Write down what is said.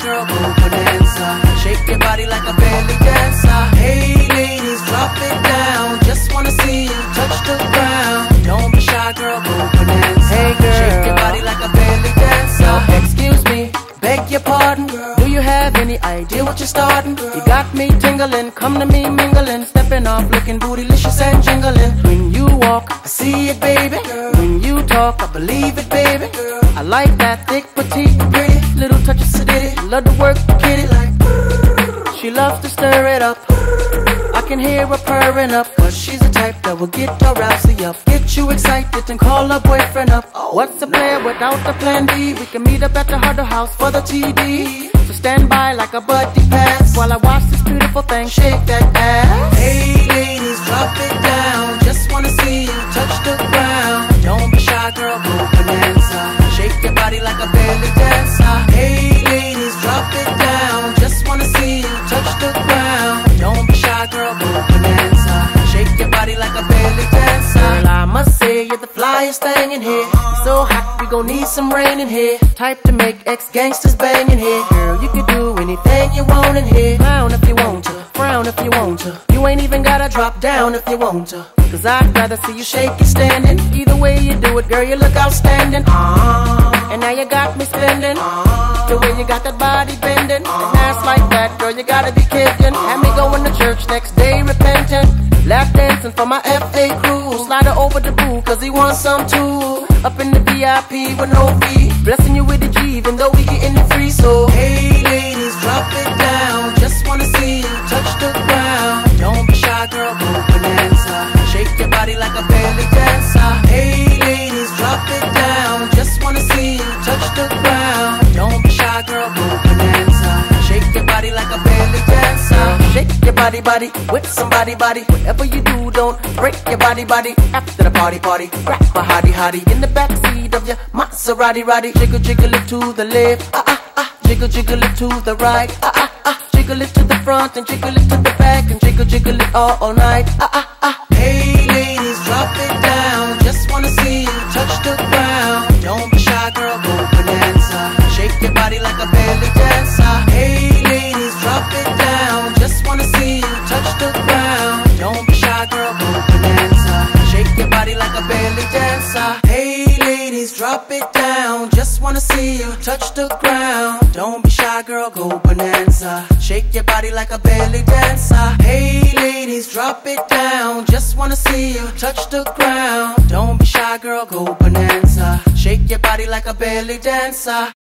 girl, go bonanza. Shake your body like a belly dancer. Hey ladies, drop it down. Just wanna see you touch the ground. Don't be shy, girl, go bonanza. Hey girl, shake your body like a belly dancer. Excuse me, beg your pardon, girl. Do you have any idea what you're starting? You got me tingling, come to me mingling, stepping off, looking bootylicious and jingling. When you walk, I see it, baby. When you talk, I believe it, baby. I like that thick, petite, pretty, little touch of sedity. Love to work the kitty like. She loves to stir it up. I can hear her purring up, cause she's the type that will get her rousey up. Get you excited and call her boyfriend up. What's a player without the plan B? We can meet up at the Huddle House for the TD. So stand by like a buddy pass while I watch this beautiful thing shake that ass. Hey ladies, drop it down. Just wanna see you touch the ground. Don't be shy, girl, go bonanza. Shake your body like a belly dancer. Hey ladies, drop it down. Just wanna see you touch the ground. Don't be shy, girl, go bonanza. Shake your body like a belly dancer. Girl, I must say you're the flyest thing in here. So hot, we gon' need some rain in here. Type to make ex-gangsters bang in here. Girl, you can do anything you want in here. Clown if you want to, frown if you want to. You ain't even gotta drop down if you want to. Cause I'd rather see you shake it standing. Either way you do it, girl, you look outstanding. And now you got me spending. The way you got that body bending. And ass like that, girl, you gotta be kidding. Had me going to church next day repentant. Lap dancing for my FA crew. Slide her over the pool, cause he wants some too. Up in the VIP with no fee. Blessing you with a G, even though we getting it free. So, hey ladies, drop it down. Just wanna see you touch the ground. Don't be shy, girl, go bonanza. Shake your body like a belly dancer. Hey ladies, drop it down. Just wanna see you touch the ground. Don't be shy, girl, go bonanza. Shake your body like a belly dancer. Shake your body, body, with somebody, body. Whatever you do, don't break your body, body. After the party, party, grab a hottie, hottie. In the backseat of your Maserati, roddy. Jiggle, jiggle it to the left, jiggle, jiggle it to the right, jiggle it to the front and jiggle it to the back and jiggle, jiggle it all night, Hey ladies, drop it down. Just wanna see you touch the ground. Don't be shy, girl, go bonanza. Shake your body like a belly dancer. Hey ladies, drop it down. Just wanna see you touch the ground. Don't be shy, girl, go bonanza. Shake your body like a belly dancer. Hey ladies, drop it down. Just wanna see you touch the ground. Don't be shy, girl, go bonanza. Shake your body like a belly dancer. Hey ladies, drop it down. Just wanna see you touch the ground. Don't be shy, girl, go bonanza. Shake your body like a belly dancer.